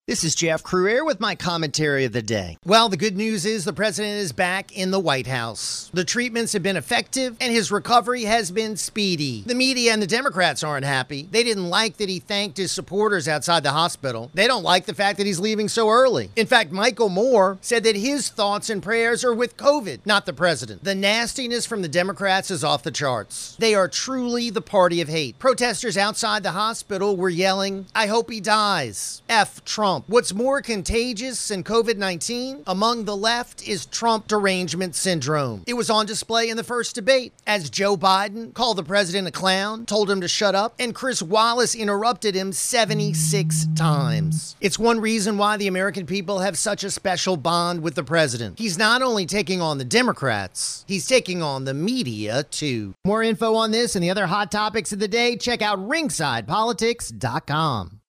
This is Jeff Crouere with my commentary of the day. Well, the good news is the president is back in the White House. The treatments have been effective and his recovery has been speedy. The media and the Democrats aren't happy. They didn't like that he thanked his supporters outside the hospital. They don't like the fact that he's leaving so early. In fact, Michael Moore said that his thoughts and prayers are with COVID, not the president. The nastiness from the Democrats is off the charts. They are truly the party of hate. Protesters outside the hospital were yelling, "I hope he dies. F Trump." What's more contagious than COVID-19 among the left is Trump derangement syndrome. It was on display in the first debate as Joe Biden called the president a clown, told him to shut up, and Chris Wallace interrupted him 76 times. It's one reason why the American people have such a special bond with the president. He's not only taking on the Democrats, he's taking on the media too. More info on this and the other hot topics of the day, check out ringsidepolitics.com.